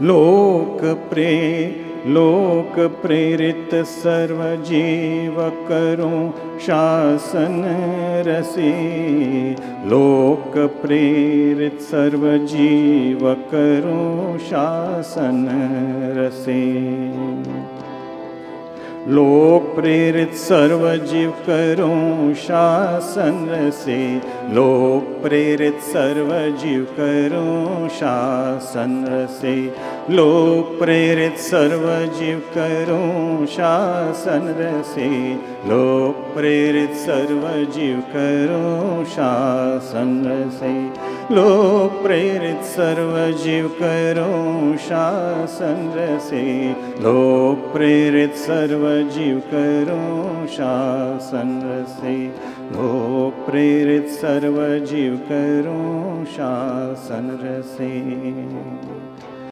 लोक प्रेरित सर्वजीव करूं शासन रसे। लोक प्रेरित सर्वजीव करूं शासन रसे। लोक प्रेरित सर्वजीव करूं शासन रसे। लोक प्रेरित सर्वजीव करूं शासन रसे। लोक प्रेरित सर्वजीव करूं शासन रसे। लोक प्रेरित सर्वजीव करूं शासन रसे। लोक प्रेरित सर्वजीव करूं शासन रसे। लोक प्रेरित सर्वजीव करूं शासन रसे। लोक प्रेरित सर्वजीव करूं शासन रसे।